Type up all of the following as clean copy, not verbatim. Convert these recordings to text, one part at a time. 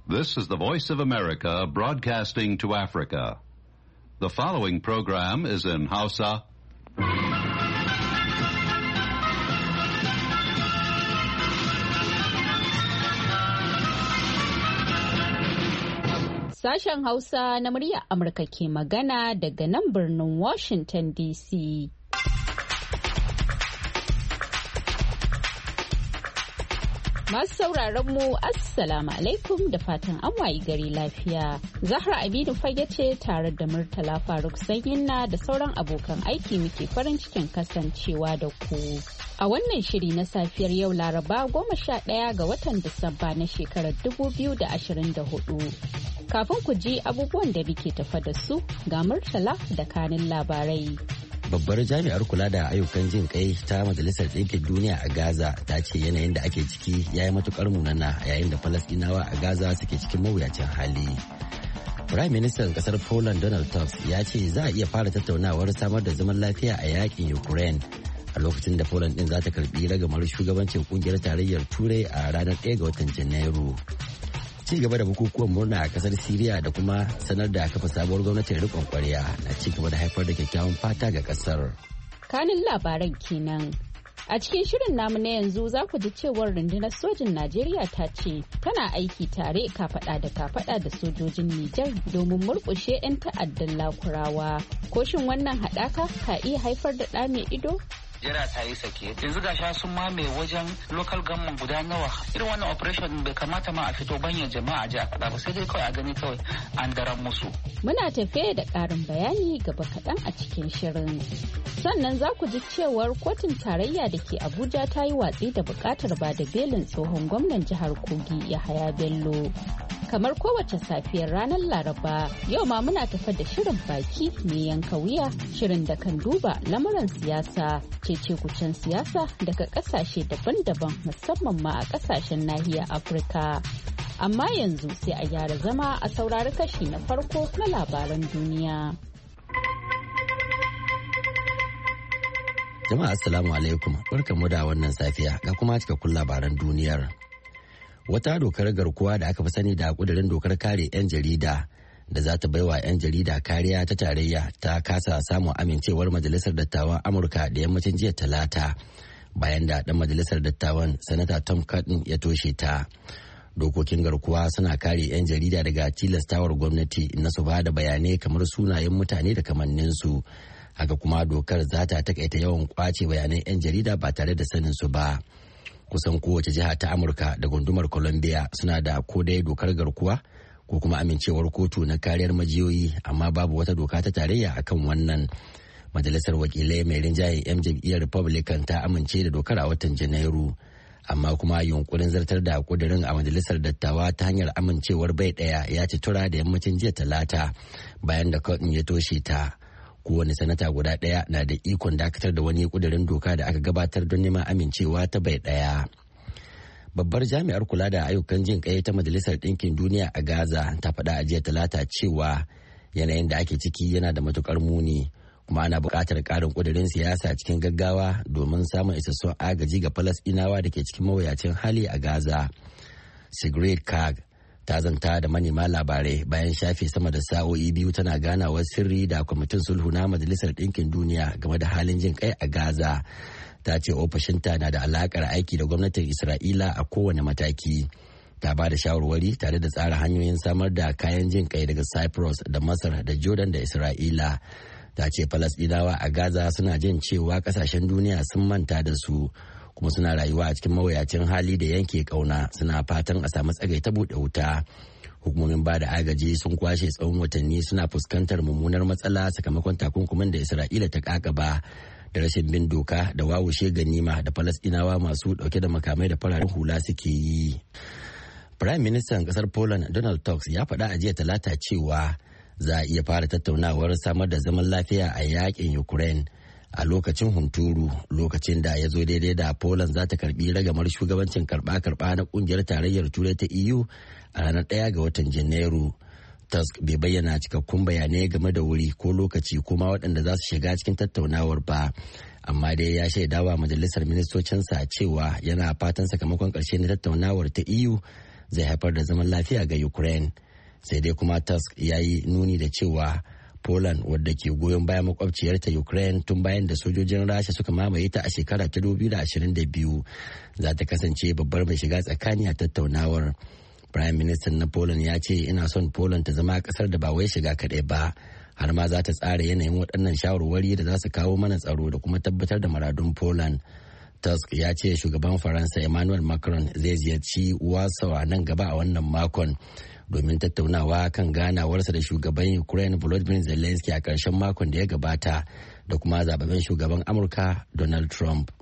This is the Voice of America broadcasting to Africa. The following program is in Hausa. Sashen Hausa na muryar Amurka ke magana daga nan birnin Washington DC. Masu sauraron mu Assalamu alaikum da fatan an wayi gari lafiya. Zahra Aminu fage ce tare da Murtala Faruk Sanyinna da sauran abokan aiki muke farin cikin kasancewa da ku. A wannan shiri na safiyar yau Laraba 11 ga watan Disamba na shekarar 2024. Kafin ku ji abubuwan da muke tafa da su ga Murtala da kanin labarai. Babbar jami'ar kula da ayyukan jin kai ta Majalisar Ɗinkin Duniya a Gaza ta ce yanayin da ake ciki ya yi matukar munana yayin da Falasɗinawa a Gaza suke cikin mawuyacin hali. Prime Minister kasar Poland Donald Tusk ya ce za a iya fara tattaunawar samar da zaman lafiya a yakin Ukraine a lokacin da Poland din za ta karbi ragamar shugabancin kungiyar tarayyar Turai a ranar 1 ga watan Janairu. Ci gaba da bukukuwan murna a kasar Siriya da kuma sanar da kafa sabuwar gwamnatin rikon kwarya na ci gaba da haifar da kyakkyawan fata ga kasar. Kanin labaran kenan. A cikin shirin namu na yanzu za ku ji cewar rundunar sojin Najeriya ta ce tana aiki tare kafada da kafada da sojojin Nijar domin murkushe 'yan ta'addan Lakurawa. Ko shin wannan haɗaka ka iya haifar da ɗa mai ido? Jira ta yi sake yanzu ga sun mame wajen local government guda nawa irin wannan operation bai kamata ma a fito banyan jama'a ji a faɗa ba sai dai kawai a gani kawai an daren musu. Muna tafe da ƙarin bayani gaba kaɗan a cikin shirin. Sannan za ku ji cewar kotun tarayya da ke Abuja ta yi watsi da buƙatar ba da belin tsohon gwamnan jihar Kogi Yahaya Bello. Kamar kowace safiyar ranar Laraba, yau ma muna tafa da shirin baki mai yanka wuya, shirin da kan duba lamuran siyasa, cece-kucen siyasa daga kasashe daban-daban musamman ma a kasashen nahiyar Afirka. Amma yanzu sai a gyara zama a saurari kashi na farko na labaran duniya. Jama'a assalamu alaikum, barkamu da wannan safiya ga kuma cikakkun labaran duniyar. Wata dokar garkuwa da aka fi sani da kudirin dokar kare 'yan jarida da za ta baiwa 'yan jarida kariya ta tarayya ta kasa samun amincewar majalisar dattawan Amurka da yammacin jiya Talata bayan da dan majalisar dattawan sanata Tom Cotton ya toshe ta. Dokokin garkuwa suna kare 'yan jarida daga tilastawar gwamnati na su ba da bayanai kamar sunayen mutane da kamanninsu. Haka kuma dokar za ta takaita yawan kwace bayanan 'yan jarida ba tare da sanin su ba. Kusan kowace jiha ta Amurka da gundumar Columbia suna da ko dai dokar garkuwa ko kuma amincewar kotu na kariyar majiyoyi, amma babu wata doka ta tarayya akan wannan. Majalisar wakilai mai rinjaye 'yan jam'iyyar Republican ta amince da dokar a watan Janairu, amma kuma yunkurin zartar da kudirin a majalisar dattawa ta hanyar amincewar bai daya ya ci tura da yammacin jiya Talata bayan da Cotton ya toshe ta. Kowane sanata guda ɗaya na da ikon dakatar da wani kudirin doka da aka gabatar don neman amincewa ta bai ɗaya. Babbar jami'ar kula da ayyukan jin kai ta Majalisar Ɗinkin Duniya a Gaza ta faɗa a jiya Talata cewa yanayin da ake ciki yana da matukar muni kuma ana buƙatar ƙarin kudirin siyasa cikin gaggawa domin samun isassun agaji ga Falasɗinawa da ke cikin mawuyacin hali a Gaza. Sigrid Kaag ta zanta da manema labarai bayan shafe sama da sa'o'i biyu tana ganawar sirri da kwamitin sulhu na Majalisar Ɗinkin Duniya game da halin jin kai a Gaza. Ta ce ofishinta na da alakar aiki da gwamnatin Isra'ila a kowane mataki. Ta ba da shawarwari tare da tsara hanyoyin samar da kayan jin kai daga Cyprus da Masar da Jordan da Isra'ila. Ta ce Falasɗinawa a Gaza suna jin cewa kasashen duniya sun manta da su, kuma suna rayuwa a cikin mawuyacin hali da yanke kauna, suna fatan a samu tsagai ta buɗe wuta. Hukumomin ba da agaji sun kwashe tsawon watanni suna fuskantar mummunar matsala sakamakon takunkumin da Isra'ila ta kakaba da rashin bin doka da wawushe ganima da Falasɗinawa masu ɗauke da makamai da fararen hula suke yi. Prime Minister kasar Poland Donald Tusk ya faɗa a jiya Talata cewa za a iya fara tattaunawar samar da zaman lafiya a yakin Ukraine a lokacin hunturu, lokacin da ya zo daidai da Poland za ta karbi ragamar shugabancin karba-karba na kungiyar tarayyar Turai ta EU a ranar 1 ga watan Janairu. Tusk bai bayyana cikakkun bayanai game da wuri ko lokaci kuma waɗanda za su shiga cikin tattaunawar ba, amma dai ya shaidawa majalisar ministocinsa cewa yana fatan sakamakon ƙarshe na tattaunawar ta EU zai haifar da zaman lafiya ga Ukraine. Sai dai kuma Tusk ya yi nuni da cewa Poland, wadda ke goyon bayan makwabciyarta Ukraine tun bayan da sojojin Rasha suka mamaye ta a shekara ta 2022, za ta kasance babbar mai shiga tsakani a tattaunawar. Prime Minister na Poland ya ce ina son Poland ta zama kasar da ba wai shiga kaɗai ba, har ma za ta tsara yanayin waɗannan shawarwari da za su kawo mana tsaro da kuma tabbatar da muradun Poland. Tusk ya ce shugaban Faransa Emmanuel Macron zai ziyarci Warsaw a nan gaba a wannan makon domin tattaunawa kan ganawarsa da shugaban Ukraine Volodymyr Zelensky a ƙarshen makon da ya gabata da kuma zababben shugaban Amurka Donald Trump.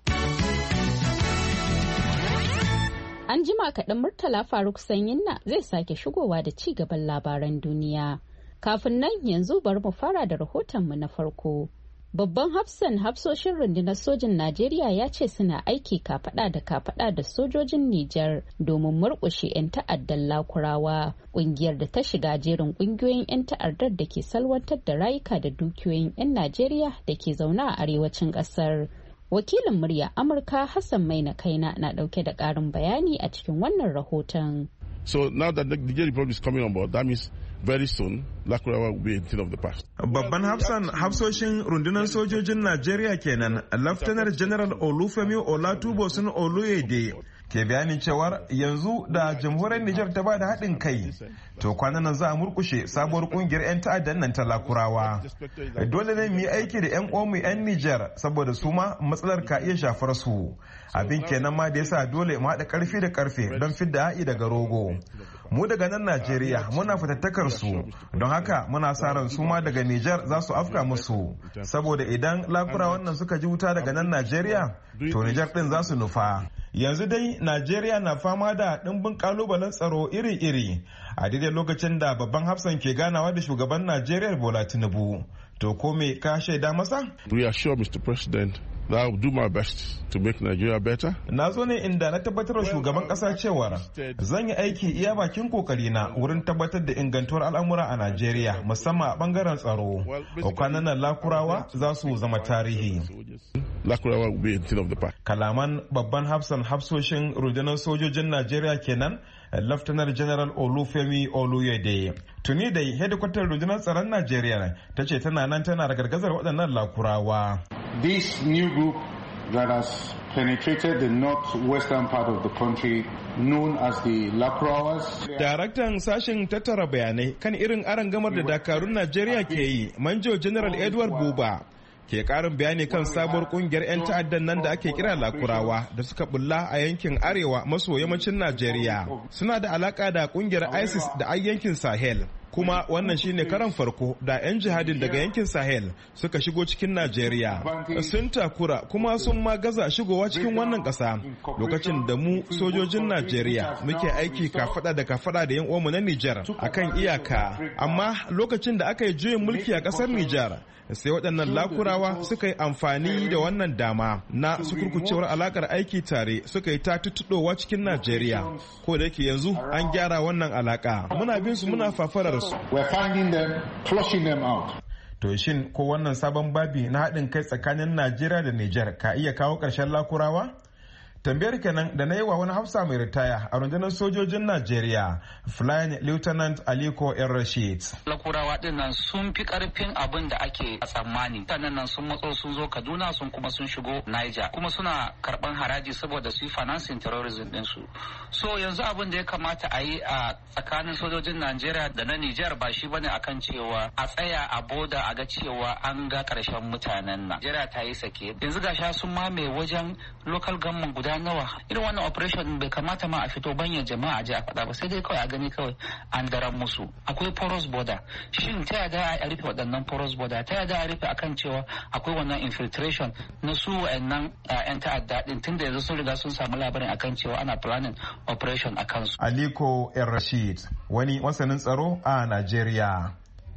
An jima kaɗan Murtala Faruk Sanyinna zai sake shigowa da ci gaban labaran duniya. Kafin nan yanzu bari mu fara da rahotonmu na farko. Babban hafsoshin rundunar sojin Najeriya ya ce suna aiki kafada da sojojin Nijar domin murƙushe 'yan ta'addar Lakurawa, ƙungiyar da ta shiga jerin ƙungiyoyin 'yan ta'addar da ke salwantar da rayuka da dukiyoyin 'yan Najeriya da ke zaune a arewacin ƙasar. Wakilin murya Amurka Hassan Maina Kaina na ɗauke da ƙarin bayani a cikin wannan rahoton. So now that the Niger Republic is coming on board, that means very soon Lakurawa will be a thing of the past. Babban hafsoshin rundunar sojojin Najeriya kenan, Lieutenant General Olufemi Olatubosun Oluyede ke bayanin cewar yanzu da jamhuriyar Nijar ta bada haɗin kai, to kwanan nan za a murkushe sabuwar kungiyar 'yan ta'addan nan ta Lakurawa. Dole ne mu yi aiki da 'yan uwanmu 'yan Nijar saboda su ma matsalar ka iya shafar su. Abin kenan ma da yasa dole mu haɗa ƙarfi da ƙarfe don fidda ha'i daga rogo. Mu daga nan Najeriya muna fatattakar su, don haka muna sa ran su ma daga Nijar za su afka musu, saboda idan Lakurawan nan suka ji wuta daga nan Najeriya, to Nijar din za su nufa. Yanzu dai Najeriya na fama da ɗimbin kalubalen tsaro iri-iri a daidai lokacin da babban hafsan ke ganawa da shugaban Najeriya Bola Tinubu. To ko me ka shaida masa? We assure Mr. President that I will do my best to make Nigeria better. Na zo ne inda na tabbatar wa shugaban kasa cewar zan yi aiki iya bakin kokari na wurin tabbatar da ingantuwar al'amura a Najeriya, musamman a bangaren tsaro. Kwanan nan Lakurawa za su zama tarihi. Lakurawa will be a thing of the past. Kalaman babban hafsoshin rundunar sojojin Najeriya kenan, Lieutenant General Olufemi Oluyede. Tuni da hedikwatar rundunar tsaron Najeriya ta ce tana nan tana ragargazar waɗannan Lakurawa. This new group that has penetrated the northwestern part of the country known as the Lakurawas. Daraktan sashen tattara bayanai kan irin arangamar da dakarun Najeriya ke yi, Manjo General Edward Buba, ke karin bayani kan sabuwar kungiyar 'yan ta'addan nan da ake kira Lakurawa da suka bulla a yankin arewa maso yammacin Najeriya. Suna da alaka da kungiyar ISIS da yankin Sahel. Kuma wannan shine karan farko da 'yan jihadin daga yankin Sahel suka shigo cikin Najeriya. Sun takura kuma sun ma gaza shigowa cikin wannan ƙasa lokacin da mu sojojin Najeriya muke aiki kafada da 'yan uwanmu na Nijar akan iyaka. Amma lokacin da aka yi juyin mulki a ƙasar Nijar, sai waɗannan Lakurawa suka yi amfani da wannan dama na sukurkucewar alakar aiki tare, suka yi ta tuttuɗowa cikin Najeriya. Ko da yake yanzu an gyara wannan alaka, muna bin su muna fafarar su. We're finding them, flushing them out. To shin ko wannan sabon babi na haɗin kai tsakanin Najeriya da Nijar ka iya kawo ƙarshen Lakurawa? Tambayar kenan da na yi wa wani hafsa mai ritaya a rundunar sojojin Najeriya, Flying Lieutenant Aliko El Rashid. Lakurawa din nan sun fi karfin abin da ake tsammani. Sannan nan sun matso sun zo Kaduna sun kuma sun shigo Niger. Kuma suna karban haraji saboda su yi financing terrorism din su. So yanzu abin da ya kamata a yi a tsakanin sojojin Najeriya da na Niger ba shi bane akan cewa a tsaya a boda a ga cewa an ga karshen mutanen nan. Najeriya ta yi sake. Yanzu gasha sun mamaye wajen local government guda nawa. Irin wannan operation bai kamata ma a fito banyan jama'a je a faɗa ba, sai dai kawai a gani kawai an daren musu. Akwai porous border. Shin ta yada a rufe waɗannan porous border? Ta yada a rufe akan cewa akwai wannan infiltration na su wa'annan 'yan ta'adda din, tunda yanzu sun riga sun samu labarin akan cewa ana planning operation a kansu. Aliko El Rashid, wani masanin tsaro a Najeriya.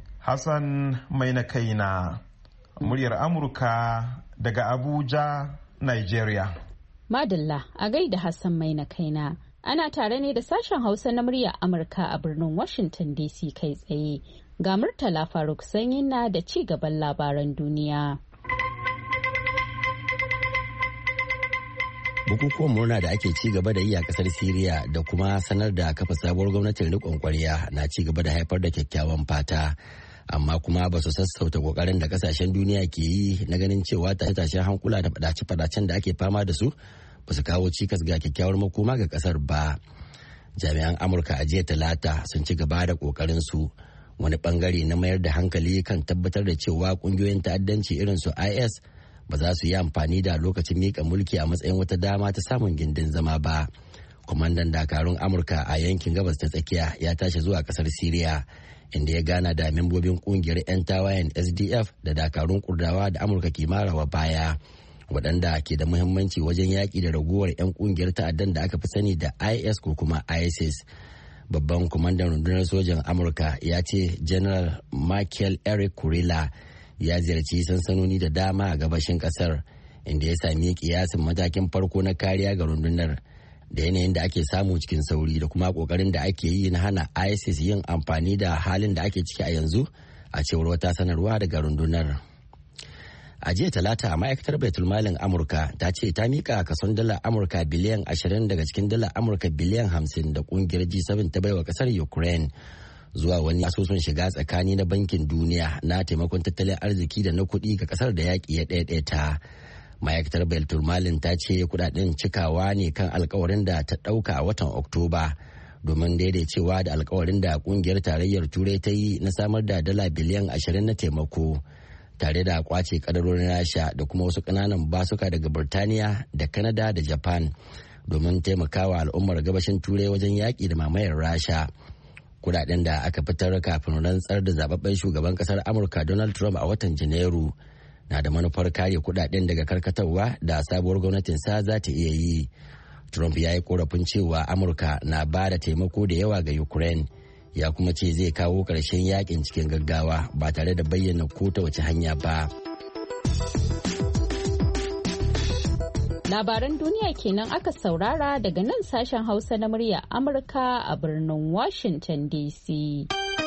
Hassan Maina Kaina, muryar Amurka daga Abuja, Nigeria. Madalla a gaida Hassan Maina Kaina. Ana tare ne da sashen Hausa na muryar Amurka a birnin Washington DC kai tsaye. Ga Murtala Faruk Sanyina da ci gaban labaran duniya. bukukuwan murna da ake ci gaba da yi a kasar Siriya da kuma sanar da kafa sabuwar gwamnatin riƙon ƙwarya na ci gaba da haifar da kyakkyawan fata, amma kuma ba su sassauta kokarin da kasashen duniya ke yi na ganin cewa tashe-tashen hankula da fadace-fadacen da ake fama da su ba su kawo cikas ga kyakkyawar makoma ga kasar ba. Jami'an Amurka a jiya Talata sun ci gaba da kokarin su, wani bangare na mayar da hankali kan tabbatar da cewa kungiyoyin ta'addanci irin su IS ba za su yi amfani da lokacin mika mulki a matsayin wata dama ta samun gindin zama ba. Kwamandan dakarun Amurka a yankin gabas ta tsakiya ya tashi zuwa kasar Siriya, inda ya gana da membobin kungiyar 'yan tawayen SDF da dakarun Kurdawa da Amurka ke marawa baya, waɗanda ke da muhimmanci wajen yaƙi da raguwar 'yan kungiyar ta'addan da aka fi sani da IS ko kuma ISIS. Babban kwamandan rundunar sojan Amurka ya ce General Michael Eric Kurilla ya ziyarci sansanoni da dama a gabashin kasar, inda ya sami kiyasin matakin farko na kariya ga rundunar da yanayin da ake samu cikin sauri da kuma kokarin da ake yi na hana ISIS yin amfani da halin da ake ciki a yanzu, a cewar wata sanarwa daga rundunar. A jiya Talata, ma'aikatar baitulmalin Amurka ta ce ta mika kason dala Amurka biliyan 20 daga cikin dala Amurka biliyan 50 da kungiyar G7 ta baiwa kasar Ukraine zuwa wani asusun shiga tsakani na bankin duniya na taimakon tattalin arziki da na kuɗi ga kasar da yaƙi ya ɗaiɗaita. Ma'aikatar baitulmalin ta ce kudaden cikawa ne kan alkawarin da ta ɗauka a watan Oktoba domin daidaicewa da alkawarin da kungiyar tarayyar Turai ta yi na samar da dala biliyan 20 na taimako, tare da kwace kadarorin Rasha da kuma wasu ƙananan basuka daga Birtaniya da Canada da Japan domin taimakawa al'ummar gabashin Turai wajen yaƙi da mamayar Rasha. Kudaden da aka fitar kafin rantsar da zababben shugaban kasar Amurka Donald Trump a watan Janairu na da manufar kare kudaden daga karkatarwa da sabuwar gwamnatin sa za ta iya yi. Trump ya yi korafin cewa Amurka na ba da taimako da yawa ga Ukraine, ya kuma ce zai kawo ƙarshen yakin cikin gaggawa ba tare da bayyana ko ta wace hanya ba. Labaran duniya kenan aka saurara daga nan sashen Hausa na murya Amurka a birnin Washington DC.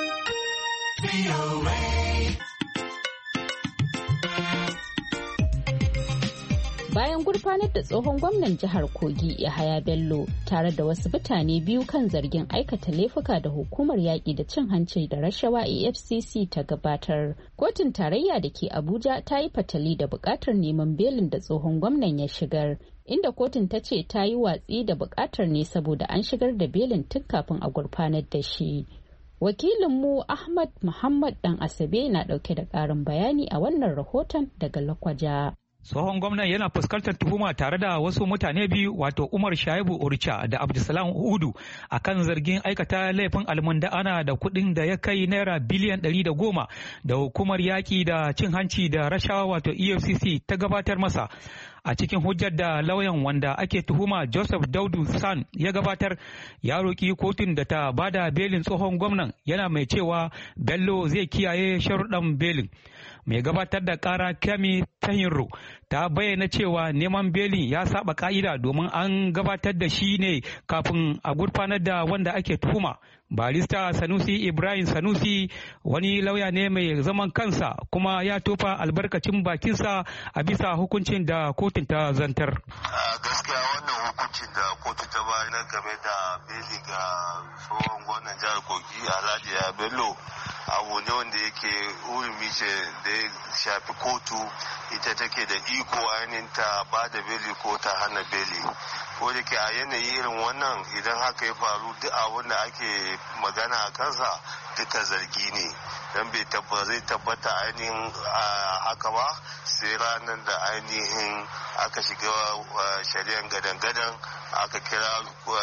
Bayan gurfanar da tsohon gwamnan jihar Kogi Yahaya Bello tare da wasu mutane biyu kan zargin aikata laifuka da hukumar yaƙi da cin hanci da rashawa EFCC ta gabatar, kotun tarayya da ke Abuja ta yi fatali da buƙatar neman belin da tsohon gwamnan ya shigar, inda kotun ta ce ta yi watsi da buƙatar ne saboda an shigar da belin tun kafin a gurfanar da shi. Wakilinmu Ahmad Muhammad Dan Asabe na ɗauke da ƙarin bayani a wannan rahoton daga Lakwaja. Tsohon gwamnan yana fuskantar tuhuma tare da wasu mutane biyu, wato Umar Shaibu Urcha da Abdulsalam Hudu, akan zargin aikata laifin almunda'ana da kuɗin da ya kai naira biliyan 110 da hukumar yaƙi da cin hanci da rashawa wato EFCC ta gabatar masa. A cikin hujjar da lauyan wanda ake tuhuma Joseph Daudu San ya gabatar, ya roƙi kotun da ta bada belin tsohon gwamnan, yana mai cewa Bello zai kiyaye sharuɗan belin. Mai gabatar da ƙara Kemi Tahiru ta bayyana cewa neman belin ya saba ka'ida domin an gabatar da shi ne kafin a gurfanar da wanda ake tuhuma. Barista Sanusi Ibrahim Sanusi wani lauya ne mai zaman kansa kuma ya tofa albarkacin bakinsa a bisa hukuncin da kotun ta zantar. Gaskiya wannan hukuncin da kotu ta bayar game da beli ga tsohon gwamnan jihar Kogi Alhaji Bello abu ne wanda yake hurumi ce da ya shafi kotu, ita take da iko ainihin ta ba da beli ko ta hana beli. Ko da ke a yanayi irin wannan idan haka ya faru duk abin da ake magana a kansa duka zargi ne, don zai tabbata ainihin haka ba sai ranar da ainihin aka shiga shari'ar gadan-gadan aka kira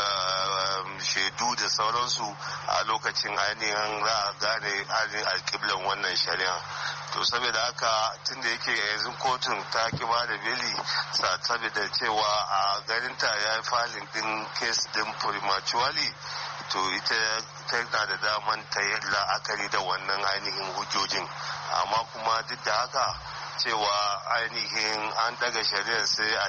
shaidu da sauransu, a lokacin ainihin za a gane ainihin alƙiblan wannan shari'a. To saboda haka tun da yake yanzu kotun ta ki ba da beli saboda cewa a ganinta ya yi falin din kes din prematurely, to ita tana da daman ta yi la'akari da wannan ainihin hujjojin, amma kuma duk da haka cewa ainihin an daga shari'ar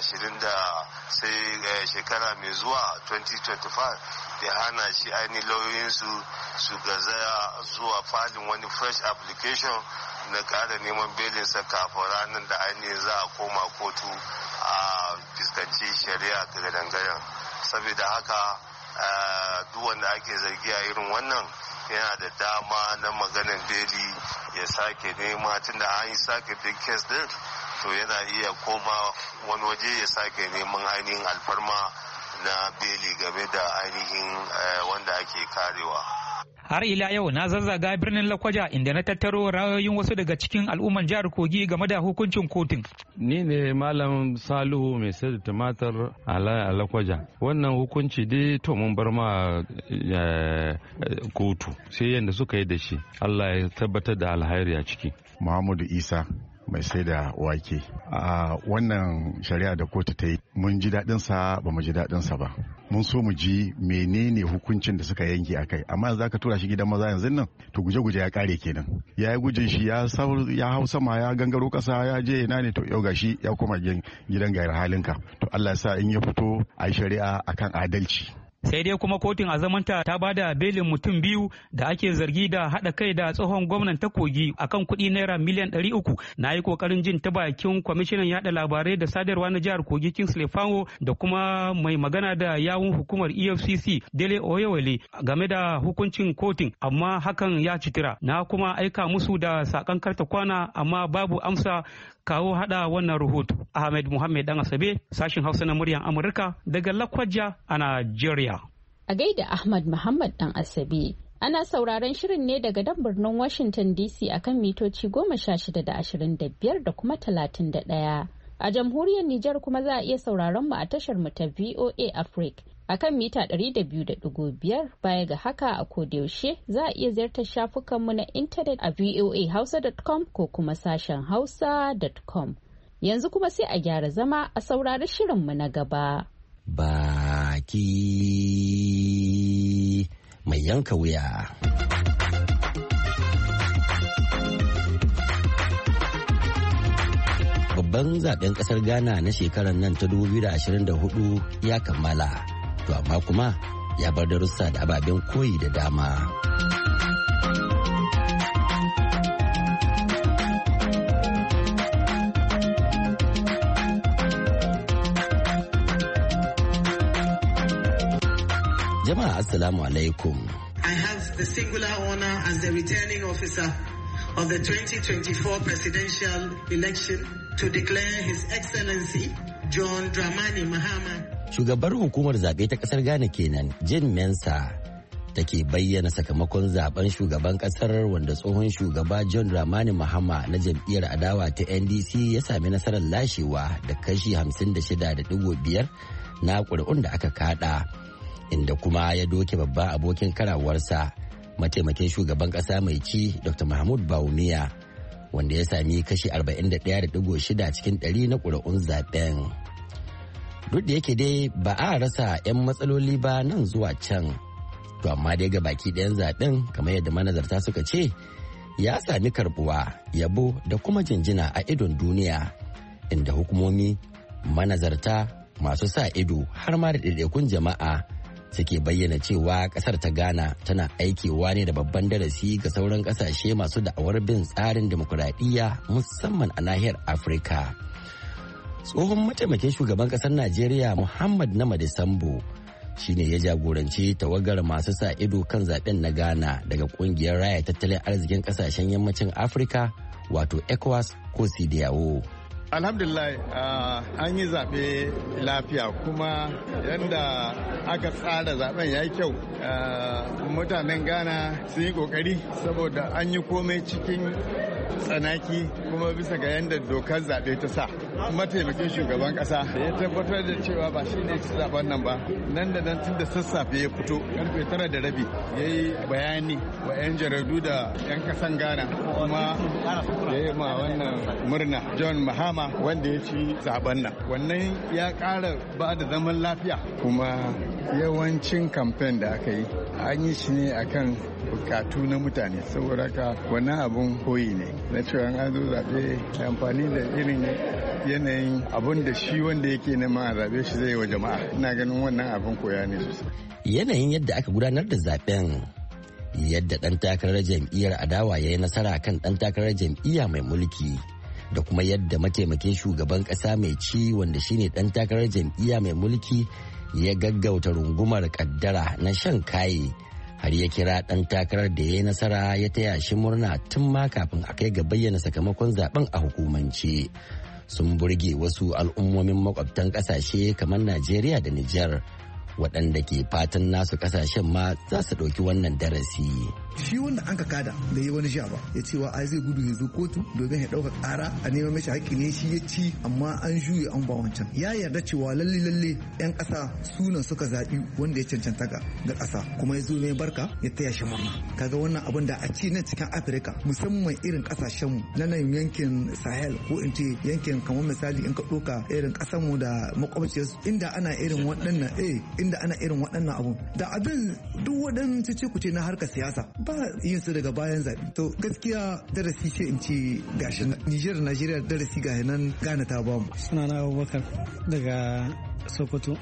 sai shekara mai zuwa 2025 ya hana shi ainihin lauyoyinsu su gazaya zuwa falin wani fresh application na ƙara neman belinsa kafin ranar da ainihin za a koma kotu a fuskanci shari'a ta gadangadan. Saboda haka duk wanda ake zargi a irin wannan yana da dama na maganin beli ya sake nema, tunda an yi sake duk kes din, to yana iya koma wani waje ya sake neman ainihin alfarma na beli game da ainihin wanda ake karewa. Har ila yau na zazzaga birnin Lakwaja inda na tattaro ra'ayoyin wasu daga cikin al'umman jihar Kogi game da hukuncin kotun. Ni ne Malam Salihu mai sayar da tumatir a Lakwaja. Wannan hukunci dai to mun bar ma kotu sai yadda suka yi da shi. Allah ya tabbatar da alhairi a ciki. Muhammadu Isa mai sai da wake. A wannan shari'a da kotu ta yi mun ji daɗinsa ba mu ji daɗinsa ba. Mun so mu ji menene hukuncin da suka yanke a kai, amma za ka tura shi gidan maza yanzu nan to guje-guje ya kare kenan. Ya yi gujin shi ya hau sama ya gangaro kasa ya je ina ne to yau gashi ya koma gidan gayar halinka. To Allah ya sa in ya fito a yi shari'a akan adalci. Sai dai kuma kotun a zamanta ta bada belin mutum biyu da ake zargi da haɗa kai da tsohon gwamnan ta Kogi akan kuɗi naira miliyan 300. Na yi kokarin jin ta bakin kwamishinan yaɗa labarai da sadarwa na jihar Kogi Kingsley Fanwo da kuma mai magana da yawun hukumar EFCC Dele Oyewale game da hukuncin kotun, amma hakan ya citira. Na kuma aika musu da sakan karta kwana amma babu amsa kawo hada wannan rahoto. Ahmed Muhammad Dan Asabe, sashin Hausa na muryar Amurka daga Lakwaja a Najeriya. A gaida Ahmad Muhammad Dan Asabe. Ana sauraron shirin ne daga dan birnin Washington DC akan mitoci 16 da 25 da kuma 31. A jamhuriyar Nijar kuma za a iya sauraron mu a tashar mu ta VOA Africa akan mita 200.5. Baya ga haka a kodayaushe za a iya ziyartar shafukanmu na intanet a voahausa.com ko kuma sashen hausa.com. Yanzu kuma sai a gyara zama a saurari shirinmu na gaba. Baki mai yanka wuya. Babban zaben kasar Ghana na shekarar nan ta 2024 ya kammala, to amma kuma ya bar darussa da ababen koyi da dama. Jama'a assalamu alaikum. I have the singular honor as the returning officer of the 2024 presidential election to declare His Excellency John Dramani Mahama. Shugabar hukumar zaɓe ta ƙasar Ghana kenan, Jane Mensa, take bayyana sakamakon zaben shugaban ƙasar wanda tsohon shugaba John Dramani Mahama na jam'iyyar adawa ta NDC ya sami nasarar lashewa da kashi 56.5 na ƙuri'un da aka kada, inda kuma ya doke babban abokin karawarsa mataimakin shugaban ƙasa mai ci Dr. Mahmud Bawumia, wanda ya sami kashi 41.6 cikin 100 na ƙuri'un zaben. Duk da yake dai ba a rasa 'yan matsaloli ba nan zuwa can, to amma dai ga baki ɗayan zaben kamar yadda manazarta suka ce ya sami karbuwa, yabo da kuma jinjina a idon duniya, inda hukumomi, manazarta, masu sa ido har ma da ɗaiɗaikun jama'a suke bayyana cewa ƙasar ta Ghana tana aikewa ne da babban darasi ga sauran ƙasashe masu da'awar bin tsarin demokuraɗiyya musamman a nahiyar Afirka. Tsohon mataimakin shugaban ƙasar Najeriya Muhammad Namadi Sambo shine ya jagoranci tawagar masu sa ido kan zaben na Ghana daga ƙungiyar raya tattalin arzikin ƙasashen yammacin Afirka wato ECOWAS ko CEDEAO. Alhamdulillah an yi zaɓe lafiya, kuma yadda aka tsara zaben ya yi kyau. Mutanen Ghana sun yi ƙoƙari saboda an yi komai cikin tsanaki, kuma bisa ga yadda dokar zaɓe ta sa. Mataimakin shugaban ƙasa ya tabbatar da cewa ba shi ne ci zaben nan ba, nan da nan tun da sassafe ya fito karfe 9:30 ya yi bayani wa 'yan jaradu da 'yan ƙasan Ghana, kuma ya yi ma wannan murna John Mahama wanda ya ci zaben nan. Wannan ya ƙara ba da zaman lafiya, kuma yawancin kamfen da aka yi an yi shi ne akan bukatu na mutane, saboda haka wannan abun koyi ne na cewa an zo zaɓe amfani da irin yanayin abun da shi wanda yake nema a zaɓe shi zai wa jama'a. Ina ganin wannan abun koya ne sosai. Yanayin yadda aka gudanar da zaben, yadda ɗan takarar jam'iyyar adawa ya yi nasara kan ɗan takarar jam'iyya mai mulki da kuma yadda mataimakin shugaban ƙasa mai ci wanda shine ɗan takarar jam'iyya mai mulki ya gaggauta rungumar kaddara na shan kaye har ya kira ɗan takarar da ya yi nasara ya taya shi murna tun ma kafin a kai ga bayyana sakamakon zaben a hukumance sun burge wasu al'ummomin makwabtan ƙasashe kamar Najeriya da Nijar waɗanda ke fatan nasu ƙasashen ma za su ɗauki wannan darasi. Shi wanda an ka kada da yi wani sha ba ya cewa ai zai gudu ya zo kotu domin ya ɗauka ƙara a neman mashi haƙƙi ne shi ya ci amma an juye an ba wancan. Ya yarda cewa lalle 'yan ƙasa sunan suka zaɓi wanda ya cancanta ga ƙasa kuma ya zo mai barka ya taya shi murna. Kaga wannan abin da a ci nan cikin Afirka musamman irin ƙasashenmu na nan yankin Sahel ko in ce yankin kamar misali in ka ɗauka irin ƙasarmu da makwabciyarsu inda ana irin waɗannan abun da abin duk waɗannan cece kuce na harkar siyasa ba yin su daga bayan zaɓe. To gaskiya darasi ce in ce gashi Nijar Najeriya darasi ga nan Ghana ta bamu. Sunana Abubakar daga Sokoto.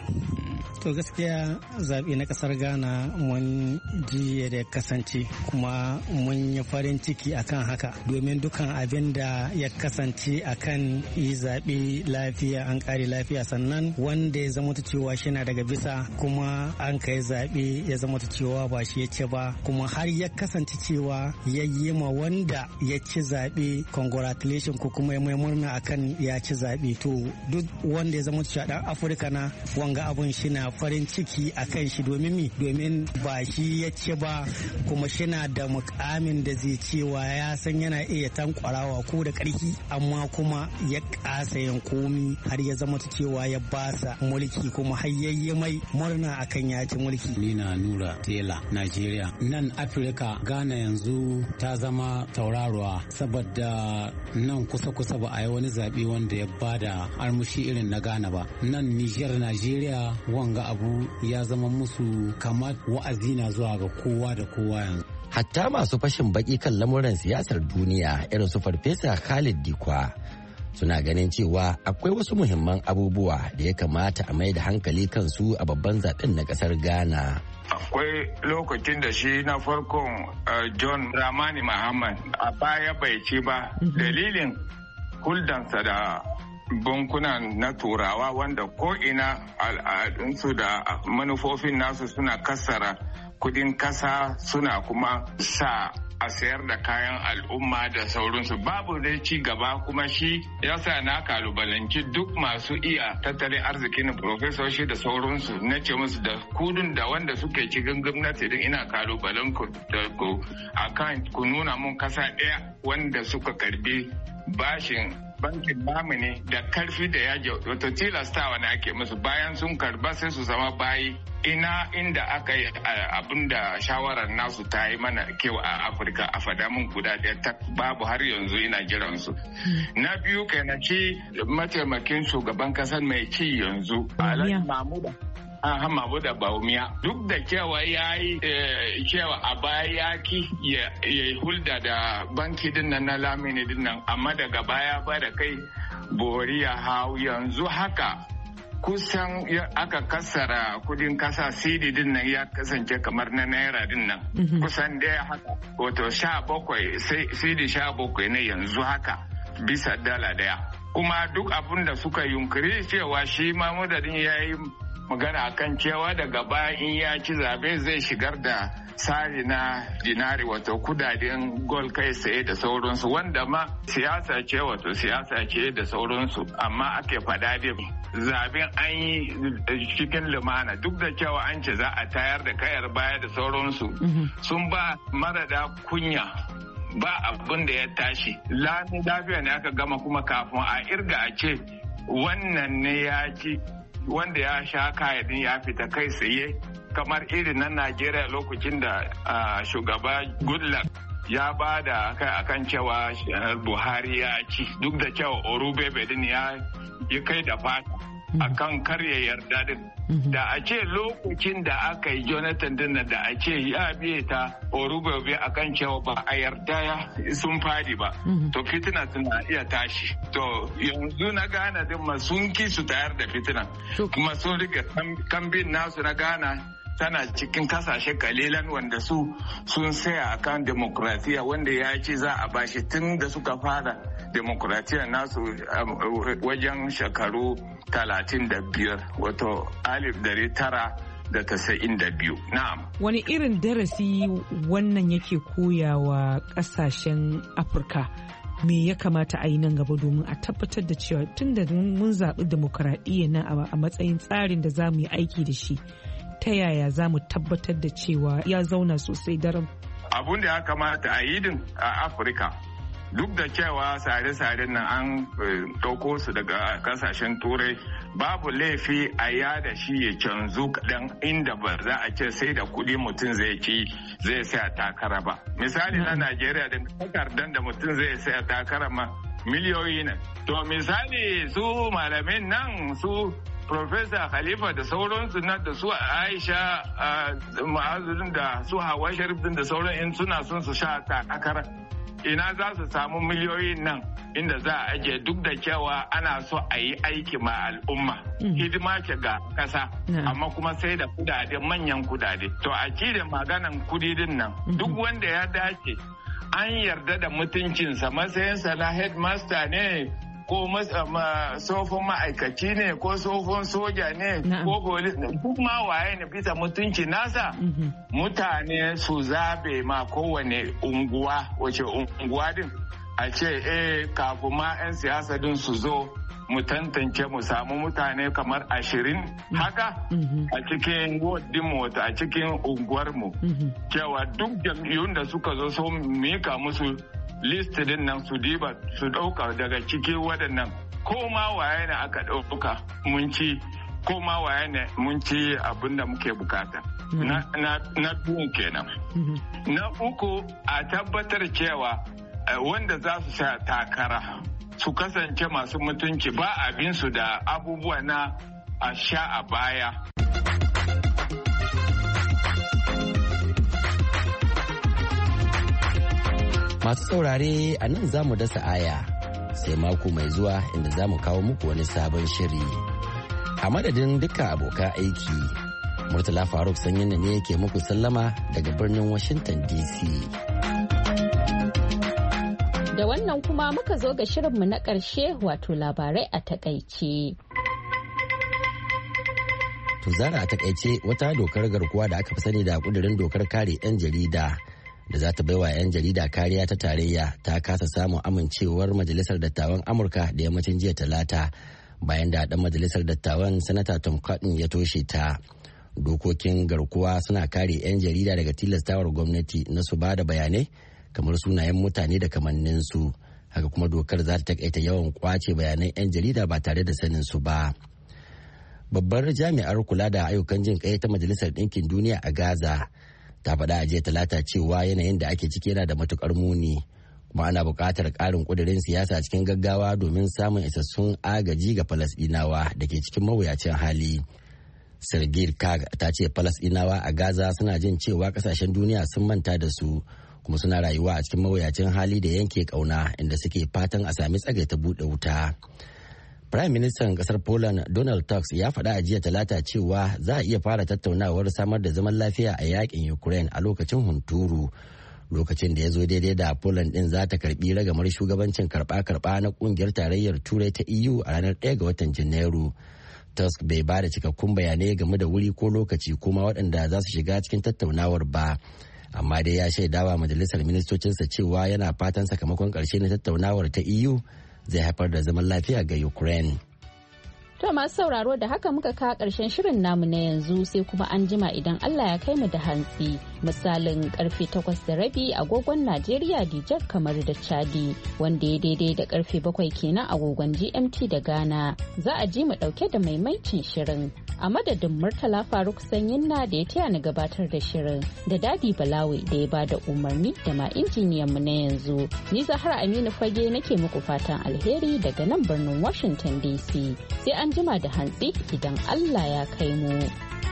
To gaskiya zaɓe na ƙasar Ghana mun ji da kasance kuma mun yi farin ciki akan haka domin dukan abin da ya kasance akan yi zaɓe lafiya an ƙare lafiya sannan wanda ya zama ta cewa shi na daga bisa kuma an kai zaɓe ya zama ta cewa ba shi ya ce ba kuma har ya kasance cewa ya yi ma wanda ya ci zaɓe congratulation ko kuma ya mai murna akan ya ci zaɓe. To duk wanda ya zama ta cewa ɗan Afirka na wanga abun shi na farin ciki a kan shi domin ba shi ya ce ba kuma shi na da mukamin da zai cewa ya san yana iya tankwarawa ko da ƙarfi amma kuma ya ƙasa yin komi har ya zama ta cewa ya basa mulki kuma har yayye mai murna akan ya ci mulki. Ni na Nura Tela Najeriya. Nan Afirka Ghana yanzu ta zama tauraruwa saboda nan kusa-kusa ba a yi wani zaɓe wanda ya bada armushi irin na Ghana ba. Nan Nijar Najeriya wanga abu ya zama musu kamar wa'azi na zuwa ga kowa da kowa yanzu. Hatta masu fashin baki kan lamuran siyasar duniya irin su Farfesa Khalid Dikwa suna ganin cewa akwai wasu muhimman abubuwa da ya kamata a mai da hankali kansu a babban zaben na kasar Ghana. Akwai lokacin da shi na farkon John Dramani Mahama a baya bai ci ba dalilin huldansa da bankunan na turawa wanda ko'ina al'adunsu da manufofin nasu suna kassara kudin kasa suna kuma sa a sayar da kayan al'umma da sauransu babu dai ci gaba kuma shi ya sa na kalubalanci duk masu iya tattalin arzikin profesoshi da sauransu na ce musu da kudin da wanda suke cikin gwamnati din ina kalubalen ku akan ku nuna mun kasa ɗaya wanda suka karbi bashin bankin namu ne da karfi da yaji wato tilastawa ne ake musu bayan sun karba sai su zama bayi inda aka yi abin da shawarar nasu ta yi mana kyau a Afirka a fada mun guda ɗaya ta babu har yanzu ina jiran su. Na biyu kai na ci mataimakin shugaban kasar mai ci yanzu Alhaji Mahmuda Bawumia duk da cewa ya yi cewa a baya ya ki ya hulda da banki dinnan na lamini dinnan amma daga baya ba da kai bori ya hau yanzu haka kusan aka kassara kudin kasa CD dinnan ya kasance kamar na naira dinnan kusan daya haka wato 17 CD 17 ne yanzu haka bisa dala daya kuma duk abin da suka yunkuri cewa shi Mahmuda din ya yi magana akan cewa daga baya in ya ci zabe zai shigar da tsari na dinari wato kudaden gol kai tsaye da sauransu wanda ma siyasa ce da sauransu amma ake fada da zaben an yi cikin lumana duk da cewa an ce za a tayar da kayar baya da sauransu sun ba marada kunya ba abin da ya tashi lafiya ne aka gama kuma kafin a irga a ce wannan ne ya ci wanda ya sha kayadin ya fita kai tsaye kamar irin na Najeriya lokacin da shugaba Goodluck ya ba da akan cewa Buhari ya ci duk da cewa Orubebe din ya kai da fata akan karya yarda din da a ce lokacin da aka yi Jonathan din da a ce ya biye ta Orubebe akan cewa ba a yarda sun fadi ba to fitina suna iya tashi to yanzu na Ghana din ma sun ki su tayar da fitina kuma sun rike kambin nasu na Ghana tana cikin kasashe kalilan wanda sun saya akan demokrasiya wanda ya ce za a bashi tun da suka fara demokratiyyar nasu wajen shekaru 35 wato 1992. Na'am. Wani irin darasi wannan yake koyawa kasashen Afirka? Me ya kamata a yi nan gaba domin a tabbatar da cewa tun da mun zaɓi demokaradiyya nan a matsayin tsarin da za mu yi aiki da shi, ta yaya za mu tabbatar da cewa ya zauna sosai daram? Abun da ya kamata a yi din a Afirka, duk da cewa sare-saren nan an ɗauko su daga kasashen turai, babu laifi a yada shi ya canzu kaɗan inda ba za a ce sai da kuɗi mutum zai saya takara ba. Misali na Najeriya da takardar da mutum zai saya takara ma miliyoyi ne. To misali su malamin nan su Profesa Khalifa da sauransu na da su Aisha Ma'azurin da su Hawa Sharif da sauran in suna son su sha takara. Ina za su samu miliyoyin nan inda za a ajiye duk da cewa ana so a yi aiki ma al'umma hidima ce ga kasa amma kuma sai da kudade manyan kudade to a da maganan kudidin nan duk wanda ya dace an yarda da mutuncinsa matsayinsa na headmaster ne ko tsofin ma'aikaci ne ko tsofin soja ne ko polis ne duk ma waye ne bisa mutunci nasa mutane su zabe ma kowane unguwa wace unguwa din a ce kafin ma 'yan siyasa din su zo mu tantance mu samu mutane kamar 20 haka a cikin wadinmu a cikin unguwarmu cewa duk jam'iyyun da suka zo so mika musu list din nan su diba su dauka daga ciki waɗannan ko ma waye ne aka dauka mun ci ko ma waye ne mun ci abin da muke bukata na biyu kenan na uku a tabbatar cewa wanda za su sa takara su kasance masu mutunci ba abinsu da abubuwa na a sha a baya. Masu saurare a nan za mu dasa aya sai mako mai zuwa inda za mu kawo muku wani sabon shiri. A madadin duka abokan aiki, Murtala Faruk Sanyin ne yake muku sallama daga birnin Washington DC. Da wannan kuma muka zo ga shirinmu na ƙarshe wato labarai a takaice. Tuzara a takaice wata dokar garkuwa da aka fi sani da kudirin dokar kare 'yan jarida da za ta baiwa 'yan jarida kariya ta tarayya ta kasa samun amincewar Majalisar Dattawan Amurka da yammacin jiya Talata bayan da ɗan Majalisar Dattawan Sanata Tom Cotton ya toshe ta. Dokokin garkuwa suna kare 'yan jarida daga tilastawar gwamnati na su ba da bayanai kamar sunayen mutane da kamanninsu. Haka kuma dokar za ta takaita yawan kwace bayanan 'yan jarida ba tare da sanin su ba. Babbar jami'ar kula da ayyukan jin kai ta Majalisar Ɗinkin Duniya a Gaza ta faɗa a jiya Talata cewa yanayin da ake ciki yana da matukar muni kuma ana buƙatar ƙarin ƙudurin siyasa cikin gaggawa domin samun isassun agaji ga Falasɗinawa da ke cikin mawuyacin hali. Sergei Kag ta ce Falasɗinawa a Gaza suna jin cewa ƙasashen duniya sun manta da su kuma suna rayuwa a cikin mawuyacin hali da yanke ƙauna inda suke fatan a sami tsagaita buɗe wuta. Prime Ministan kasar Poland Donald Tusk ya faɗa a jiya Talata cewa za a iya fara tattaunawar samar da zaman lafiya a yakin Ukraine a lokacin hunturu, lokacin da ya zo daidai da Poland din za ta karbi ragamar shugabancin karba-karba na kungiyar tarayyar Turai ta EU a ranar 1 ga watan Janairu. Tusk bai ba da cikakkun bayanai game da wuri ko lokaci kuma waɗanda za su shiga cikin tattaunawar ba. Amma dai ya shaidawa majalisar ministocinsa cewa yana fatan sakamakon ƙarshe na tattaunawar ta EU zai haifar da zaman lafiya ga Ukraine. To masu sauraro da haka muka kawo ƙarshen shirin namu na yanzu sai kuma an jima idan Allah ya kai mu da hantsi. Misalin karfe 8:30 agogon Najeriya, Nijar, kamar da Chadi wanda ya daidai da karfe 7 kenan agogon GMT da Ghana. Za a ji mu ɗauke da maimaicin shirin. A madadin Murtala Faruk Sanyinna da ya taya ni gabatar da shirin da Dadi Balawi da ya bada umarni da ma injiniyan mu na yanzu. Ni Zahra Aminu Fage nake muku fatan alheri daga nan birnin Washington DC. Sai an jima da hantsi idan Allah ya kai mu.